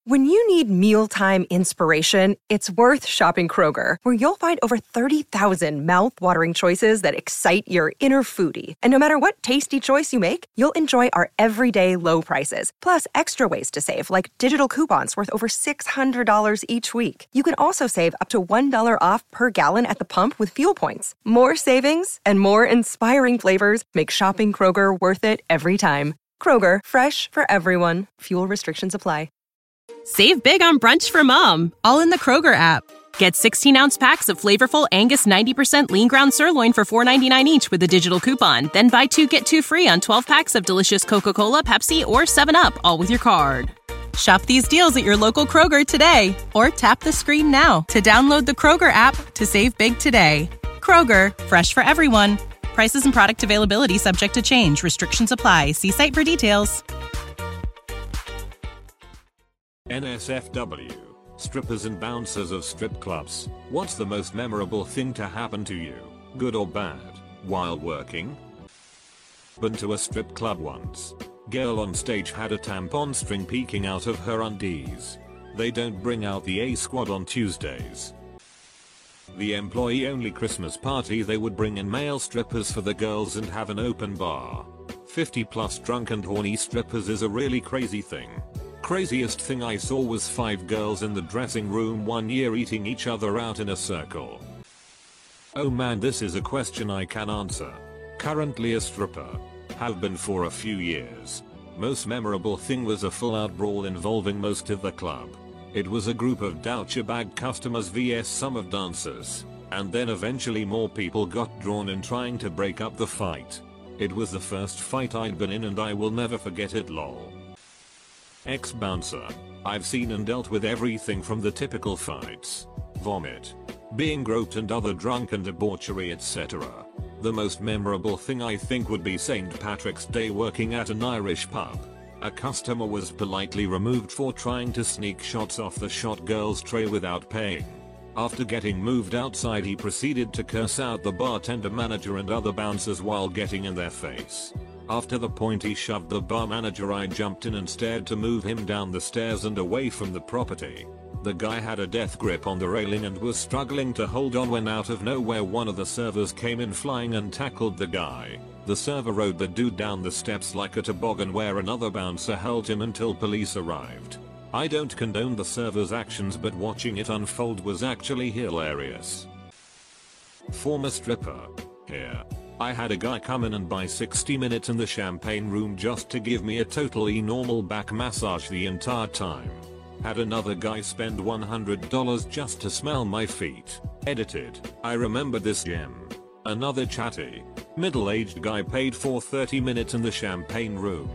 When you need mealtime inspiration, it's worth shopping Kroger, where you'll find over 30,000 mouth-watering choices that excite your inner foodie. And no matter what tasty choice you make, you'll enjoy our everyday low prices, plus extra ways to save, like digital coupons worth over $600 each week. You can also save up to $1 off per gallon at the pump with fuel points. More savings and more inspiring flavors make shopping Kroger worth it every time. Kroger, fresh for everyone. Fuel restrictions apply. Save big on brunch for mom, all in the Kroger app. Get 16-ounce packs of flavorful Angus 90% lean ground sirloin for $4.99 each with a digital coupon. Then buy 2, get 2 free on 12 packs of delicious Coca-Cola, Pepsi, or 7-Up, all with your card. Shop these deals at your local Kroger today, or tap the screen now to download the Kroger app to save big today. Kroger, fresh for everyone. Prices and product availability subject to change. Restrictions apply. See site for details. NSFW, strippers and bouncers of strip clubs. What's the most memorable thing to happen to you, good or bad, while working? Been to a strip club once. Girl on stage had a tampon string peeking out of her undies. They don't bring out the A squad on Tuesdays. The employee-only Christmas party, they would bring in male strippers for the girls and have an open bar. 50 plus drunk and horny strippers is a really crazy thing. Craziest thing I saw was 5 girls in the dressing room one year eating each other out in a circle. Oh man, this is a question I can answer. Currently a stripper. Have been for a few years. Most memorable thing was a full-out brawl involving most of the club. It was a group of Deutsche Bag customers vs some of dancers. And then eventually more people got drawn in trying to break up the fight. It was the first fight I'd been in and I will never forget it, lol. Ex-bouncer. I've seen and dealt with everything from the typical fights, vomit, being groped and other drunken debauchery, etc. The most memorable thing I think would be St. Patrick's Day working at an Irish pub. A customer was politely removed for trying to sneak shots off the shot girl's tray without paying. After getting moved outside, he proceeded to curse out the bartender, manager and other bouncers while getting in their face. After the point he shoved the bar manager, I jumped in and stared to move him down the stairs and away from the property. The guy had a death grip on the railing and was struggling to hold on when out of nowhere one of the servers came in flying and tackled the guy. The server rode the dude down the steps like a toboggan where another bouncer held him until police arrived. I don't condone the server's actions, but watching it unfold was actually hilarious. Former stripper. Here. I had a guy come in and buy 60 minutes in the champagne room just to give me a totally normal back massage the entire time. Had another guy spend $100 just to smell my feet. Edited. I remember this gem. Another chatty, middle-aged guy paid for 30 minutes in the champagne room.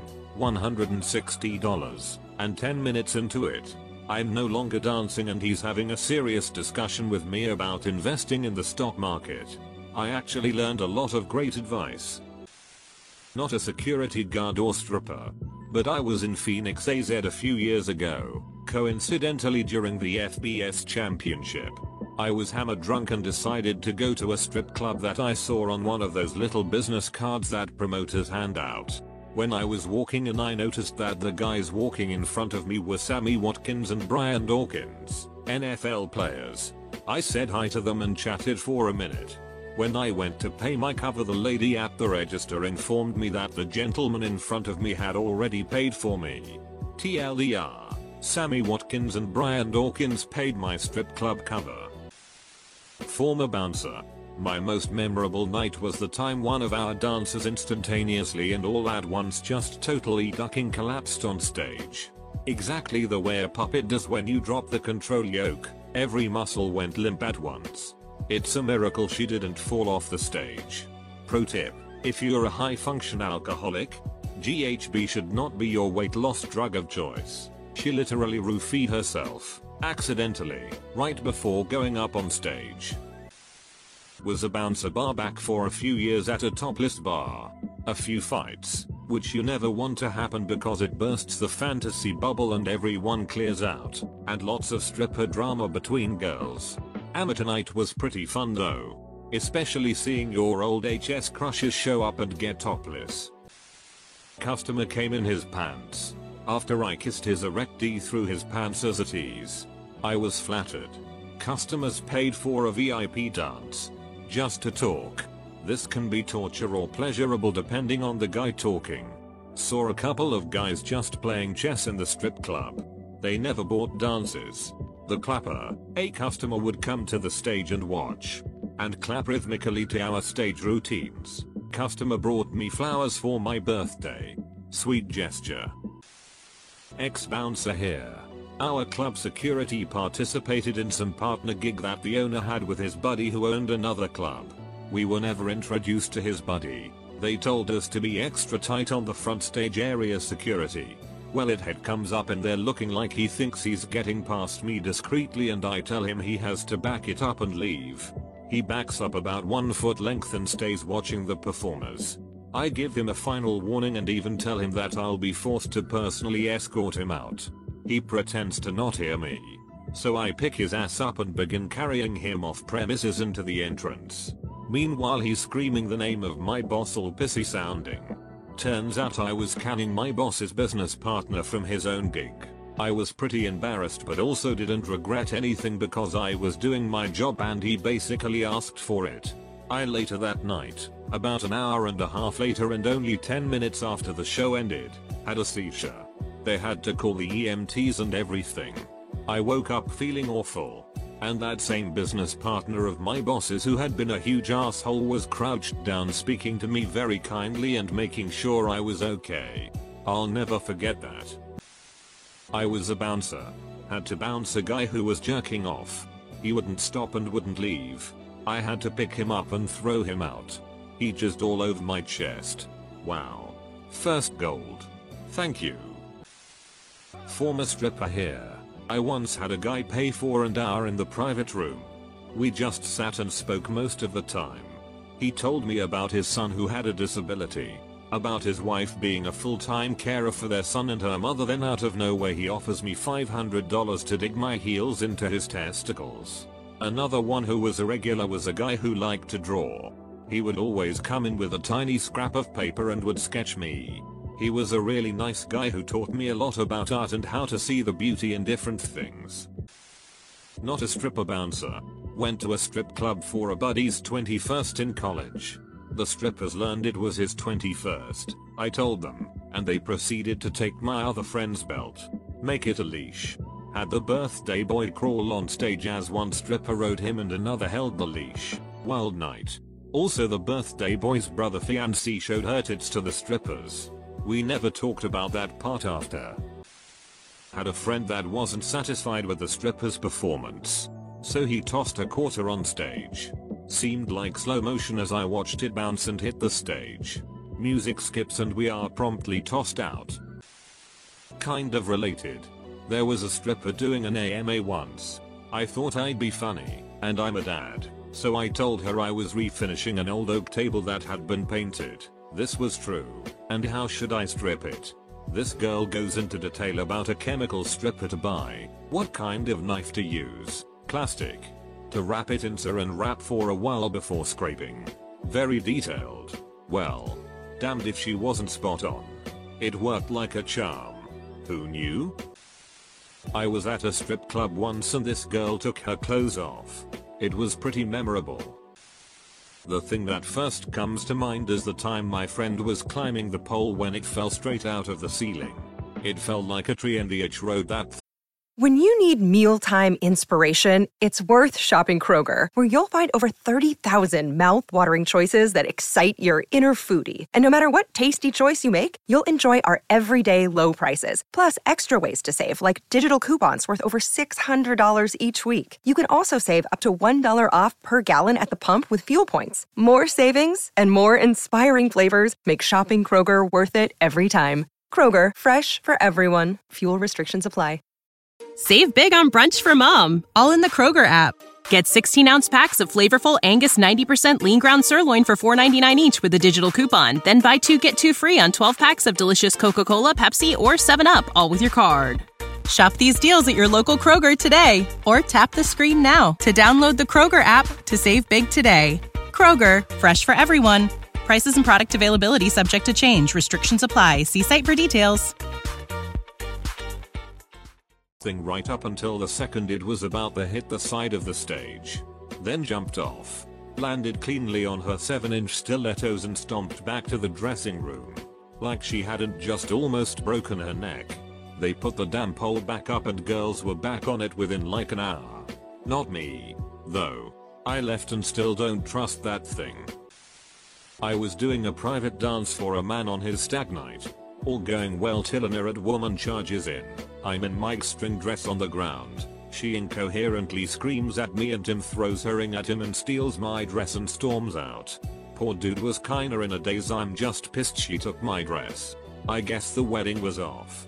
$160. And 10 minutes into it, I'm no longer dancing and he's having a serious discussion with me about investing in the stock market. I actually learned a lot of great advice. Not a security guard or stripper, but I was in Phoenix, AZ a few years ago, coincidentally during the FBS championship. I was hammered drunk and decided to go to a strip club that I saw on one of those little business cards that promoters hand out. When I was walking in, I noticed that the guys walking in front of me were Sammy Watkins and Brian Dawkins, NFL players. I said hi to them and chatted for a minute. When I went to pay my cover, the lady at the register informed me that the gentleman in front of me had already paid for me. TLDR, Sammy Watkins and Brian Dawkins paid my strip club cover. Former bouncer. My most memorable night was the time one of our dancers instantaneously and all at once, just totally ducking, collapsed on stage. Exactly the way a puppet does when you drop the control yoke. Every muscle went limp at once. It's a miracle she didn't fall off the stage. Pro tip: if you're a high function alcoholic, GHB should not be your weight loss drug of choice. She literally roofied herself, accidentally, right before going up on stage. Was a bouncer bar back for a few years at a topless bar. A few fights, which you never want to happen because it bursts the fantasy bubble and everyone clears out, and lots of stripper drama between girls. Amateur night was pretty fun though, especially seeing your old HS crushes show up and get topless. Customer came in his pants. after I kissed his erect D through his pants as a tease. I was flattered. Customers paid for a VIP dance. Just to talk. This can be torture or pleasurable depending on the guy talking. Saw a couple of guys just playing chess in the strip club. They never bought dances. The clapper, a customer would come to the stage and watch. And clap rhythmically to our stage routines. Customer brought me flowers for my birthday. Sweet gesture. Ex-bouncer here. Our club security participated in some partner gig that the owner had with his buddy who owned another club. We were never introduced to his buddy. They told us to be extra tight on the front stage area security. Well, it head comes up and they're looking like he thinks he's getting past me discreetly, and I tell him he has to back it up and leave. He backs up about 1 foot length and stays watching the performers. I give him a final warning and even tell him that I'll be forced to personally escort him out. He pretends to not hear me. So I pick his ass up and begin carrying him off premises into the entrance. Meanwhile he's screaming the name of my boss, all pissy sounding. Turns out I was canning my boss's business partner from his own gig. I was pretty embarrassed but also didn't regret anything because I was doing my job and he basically asked for it. I later that night, about an hour and a half later and only 10 minutes after the show ended, had a seizure. They had to call the EMTs and everything. I woke up feeling awful. And that same business partner of my boss's who had been a huge asshole was crouched down speaking to me very kindly and making sure I was okay. I'll never forget that. I was a bouncer. Had to bounce a guy who was jerking off. He wouldn't stop and wouldn't leave. I had to pick him up and throw him out. He jizzed all over my chest. Wow. First gold. Thank you. Former stripper here. I once had a guy pay for an hour in the private room. We just sat and spoke most of the time. He told me about his son who had a disability, about his wife being a full-time carer for their son and her mother. Then out of nowhere he offers me $500 to dig my heels into his testicles. Another one who was a regular was a guy who liked to draw. He would always come in with a tiny scrap of paper and would sketch me. He was a really nice guy who taught me a lot about art and how to see the beauty in different things. Not a stripper bouncer. Went to a strip club for a buddy's 21st in college. The strippers learned it was his 21st. I told them, and they proceeded to take my other friend's belt, make it a leash. Had the birthday boy crawl on stage as one stripper rode him and another held the leash. Wild night. Also the birthday boy's brother fiancé showed her tits to the strippers. We never talked about that part after. Had a friend that wasn't satisfied with the stripper's performance. So he tossed a quarter on stage. Seemed like slow motion as I watched it bounce and hit the stage. Music skips and we are promptly tossed out. Kind of related. There was a stripper doing an AMA once. I thought I'd be funny, and I'm a dad. So I told her I was refinishing an old oak table that had been painted. This was true. And how should I strip it? This girl goes into detail about a chemical stripper to buy, what kind of knife to use, plastic, to wrap it in saran wrap for a while before scraping. Very detailed. Well, damned if she wasn't spot on. It worked like a charm. Who knew? I was at a strip club once and this girl took her clothes off. It was pretty memorable. The thing that first comes to mind is the time my friend was climbing the pole when it fell straight out of the ceiling. It fell like a tree and the H rode that. When you need mealtime inspiration, it's worth shopping Kroger, where you'll find over 30,000 mouth-watering choices that excite your inner foodie. And no matter what tasty choice you make, you'll enjoy our everyday low prices, plus extra ways to save, like digital coupons worth over $600 each week. You can also save up to $1 off per gallon at the pump with fuel points. More savings and more inspiring flavors make shopping Kroger worth it every time. Kroger, fresh for everyone. Fuel restrictions apply. Save big on brunch for mom, all in the Kroger app. Get 16-ounce packs of flavorful Angus 90% lean ground sirloin for $4.99 each with a digital coupon. Then buy 2, get 2 free on 12 packs of delicious Coca-Cola, Pepsi, or 7-Up, all with your card. Shop these deals at your local Kroger today, or tap the screen now to download the Kroger app to save big today. Kroger, fresh for everyone. Prices and product availability subject to change. Restrictions apply. See site for details. thing right up until the second it was about to hit the side of the stage. Then jumped off, landed cleanly on her 7-inch stilettos and stomped back to the dressing room. Like she hadn't just almost broken her neck. They put the damn pole back up and girls were back on it within like an hour. Not me, though. I left and still don't trust that thing. I was doing a private dance for a man on his stag night. All going well till an irate woman charges in. I'm in my string dress on the ground. She incoherently screams at me and Tim throws her ring at him and steals my dress and storms out. Poor dude was kinda in a daze. I'm just pissed she took my dress. I guess the wedding was off.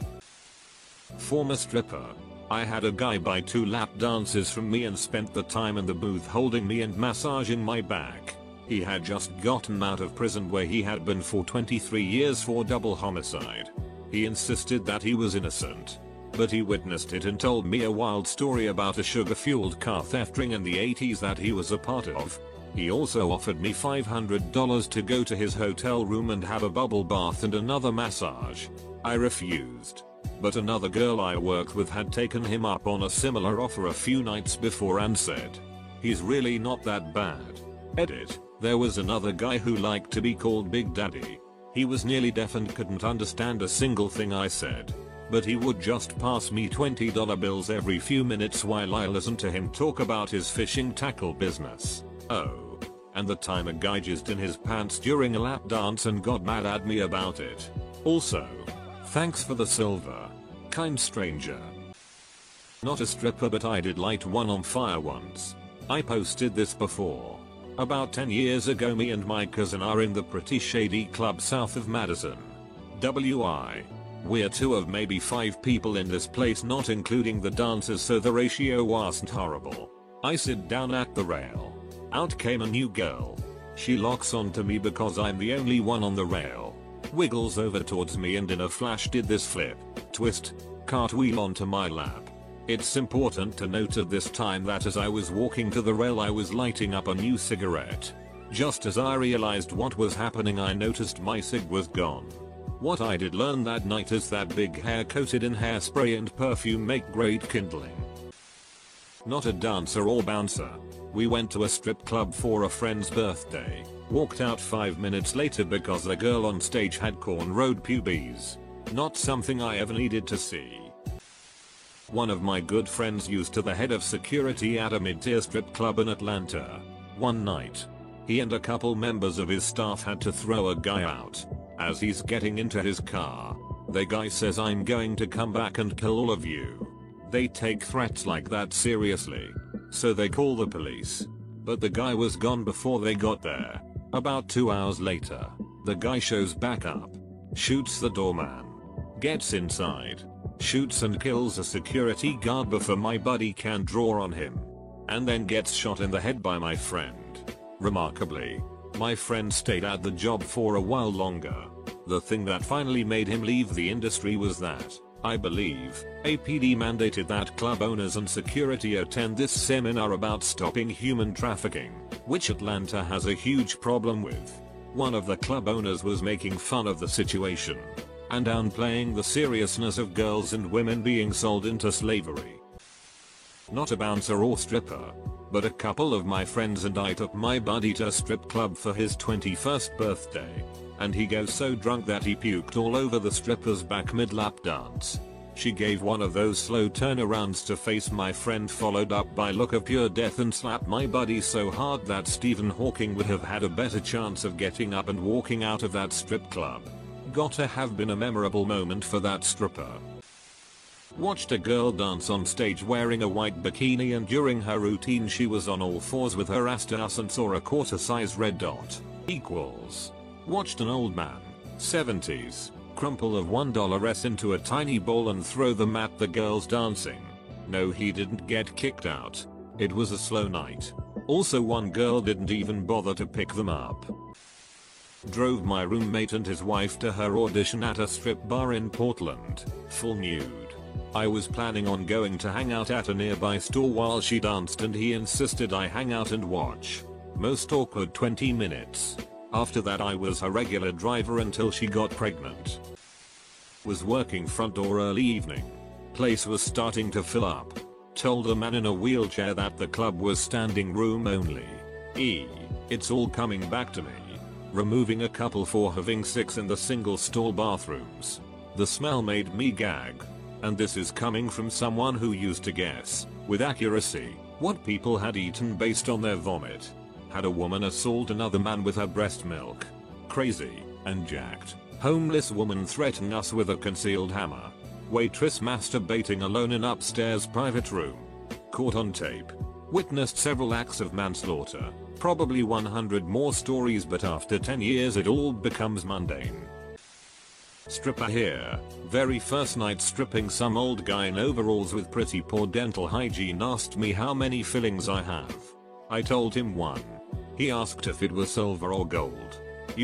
Former stripper. I had a guy buy 2 lap dances from me and spent the time in the booth holding me and massaging my back. He had just gotten out of prison where he had been for 23 years for double homicide. He insisted that he was innocent. But he witnessed it and told me a wild story about a sugar-fueled car theft ring in the 80s that he was a part of. He also offered me $500 to go to his hotel room and have a bubble bath and another massage. I refused. But another girl I worked with had taken him up on a similar offer a few nights before and said, "He's really not that bad." Edit. There was another guy who liked to be called Big Daddy. He was nearly deaf and couldn't understand a single thing I said. But he would just pass me $20 bills every few minutes while I listened to him talk about his fishing tackle business. Oh. And the time a guy jizzed in his pants during a lap dance and got mad at me about it. Also, thanks for the silver, kind stranger. Not a stripper, but I did light one on fire once. I posted this before. About 10 years ago, me and my cousin are in the pretty shady club south of Madison. WI. We're 2 of maybe 5 people in this place, not including the dancers, so the ratio wasn't horrible. I sit down at the rail. Out came a new girl. She locks onto me because I'm the only one on the rail. Wiggles over towards me and in a flash did this flip, twist, cartwheel onto my lap. It's important to note at this time that as I was walking to the rail I was lighting up a new cigarette. Just as I realized what was happening, I noticed my cig was gone. What I did learn that night is that big hair coated in hairspray and perfume make great kindling. Not a dancer or bouncer. We went to a strip club for a friend's birthday. Walked out 5 minutes later because the girl on stage had cornrowed pubes. Not something I ever needed to see. One of my good friends used to the head of security at a mid-tier strip club in Atlanta. One night, he and a couple members of his staff had to throw a guy out. As he's getting into his car, the guy says, "I'm going to come back and kill all of you." They take threats like that seriously. So they call the police. But the guy was gone before they got there. About 2 hours later, the guy shows back up, shoots the doorman, gets inside, shoots and kills a security guard before my buddy can draw on him, and then gets shot in the head by my friend. Remarkably, my friend stayed at the job for a while longer. The thing that finally made him leave the industry was that, I believe, APD mandated that club owners and security attend this seminar about stopping human trafficking, which Atlanta has a huge problem with. One of the club owners was making fun of the situation and downplaying the seriousness of girls and women being sold into slavery. Not a bouncer or stripper, but a couple of my friends and I took my buddy to a strip club for his 21st birthday, and he goes so drunk that he puked all over the stripper's back mid-lap dance. She gave one of those slow turnarounds to face my friend, followed up by look of pure death, and slapped my buddy so hard that Stephen Hawking would have had a better chance of getting up and walking out of that strip club. Gotta have been a memorable moment for that stripper. Watched a girl dance on stage wearing a white bikini, and during her routine she was on all fours with her ass to us and saw a quarter-size red dot. Equals. Watched an old man, 70s, crumple of $1s into a tiny bowl and throw them at the girls dancing. No, he didn't get kicked out. It was a slow night. Also, one girl didn't even bother to pick them up. Drove my roommate and his wife to her audition at a strip bar in Portland, full nude. I was planning on going to hang out at a nearby store while she danced, and he insisted I hang out and watch. Most awkward 20 minutes. After that I was her regular driver until she got pregnant. Was working front door early evening. Place was starting to fill up. Told a man in a wheelchair that the club was standing room only. It's all coming back to me. Removing a couple for having sex in the single stall bathrooms. The smell made me gag. And this is coming from someone who used to guess, with accuracy, what people had eaten based on their vomit. Had a woman assault another man with her breast milk. Crazy and jacked. Homeless woman threaten us with a concealed hammer. Waitress masturbating alone in upstairs private room. Caught on tape. Witnessed several acts of manslaughter. Probably 100 more stories, but after 10 years it all becomes mundane. Stripper here. Very first night stripping, some old guy in overalls with pretty poor dental hygiene asked me how many fillings I have. I told him 1. He asked if it was silver or gold.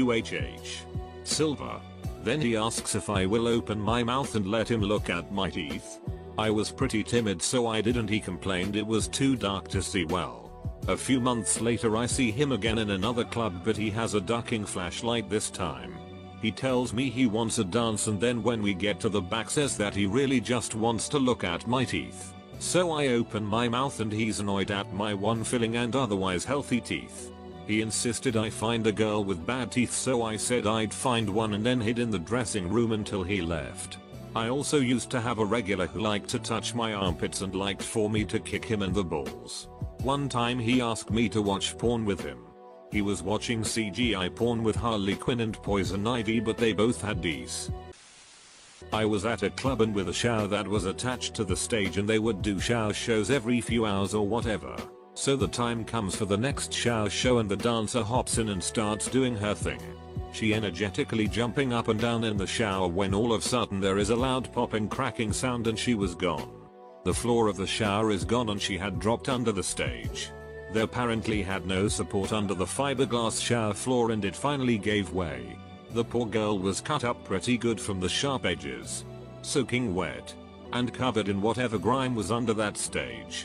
Silver. Then he asks if I will open my mouth and let him look at my teeth. I was pretty timid, so I didn't. He complained it was too dark to see well. A few months later I see him again in another club, but he has a ducking flashlight this time. He tells me he wants a dance, and then when we get to the back says that he really just wants to look at my teeth. So I open my mouth and he's annoyed at my 1 filling and otherwise healthy teeth. He insisted I find a girl with bad teeth, so I said I'd find one and then hid in the dressing room until he left. I also used to have a regular who liked to touch my armpits and liked for me to kick him in the balls. One time he asked me to watch porn with him. He was watching CGI porn with Harley Quinn and Poison Ivy, but they both had D's. I was at a club and with a shower that was attached to the stage, and they would do shower shows every few hours or whatever. So the time comes for the next shower show and the dancer hops in and starts doing her thing. She energetically jumping up and down in the shower when all of a sudden there is a loud popping cracking sound and she was gone. The floor of the shower is gone and she had dropped under the stage. They apparently had no support under the fiberglass shower floor and it finally gave way. The poor girl was cut up pretty good from the sharp edges. Soaking wet. And covered in whatever grime was under that stage.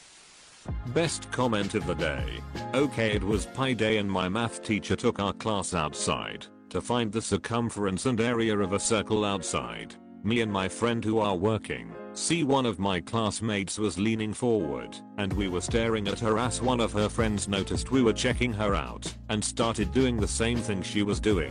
Best comment of the day. Okay, it was Pi Day and my math teacher took our class outside to find the circumference and area of a circle outside. Me and my friend who are working see one of my classmates was leaning forward and we were staring at her as one of her friends noticed we were checking her out and started doing the same thing she was doing.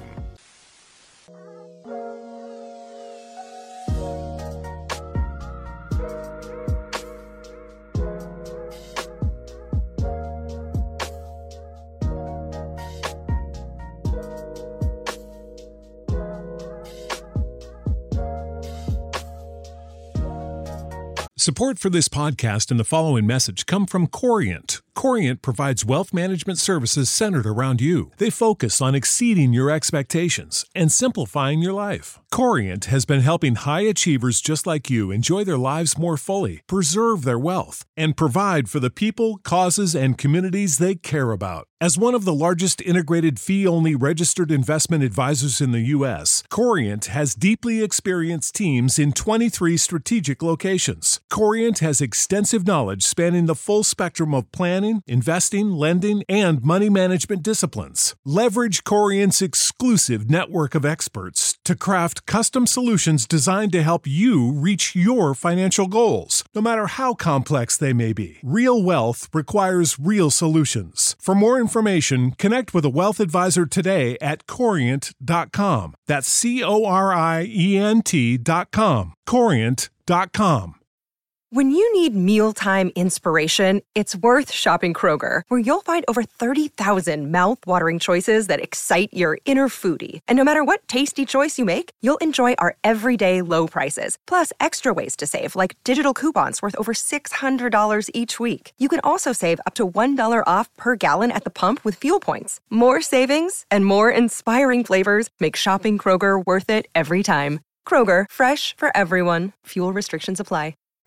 Support for this podcast and the following message come from Corient. Corient provides wealth management services centered around you. They focus on exceeding your expectations and simplifying your life. Corient has been helping high achievers just like you enjoy their lives more fully, preserve their wealth, and provide for the people, causes, and communities they care about. As one of the largest integrated fee-only registered investment advisors in the U.S., Corient has deeply experienced teams in 23 strategic locations. Corient has extensive knowledge spanning the full spectrum of planning, investing, lending, and money management disciplines. Leverage Corient's exclusive network of experts to craft custom solutions designed to help you reach your financial goals, no matter how complex they may be. Real wealth requires real solutions. For more information, connect with a wealth advisor today at Corient.com. That's Corient.com. Corient.com. When you need mealtime inspiration, it's worth shopping Kroger, where you'll find over 30,000 mouth-watering choices that excite your inner foodie. And no matter what tasty choice you make, you'll enjoy our everyday low prices, plus extra ways to save, like digital coupons worth over $600 each week. You can also save up to $1 off per gallon at the pump with fuel points. More savings and more inspiring flavors make shopping Kroger worth it every time. Kroger, fresh for everyone. Fuel restrictions apply.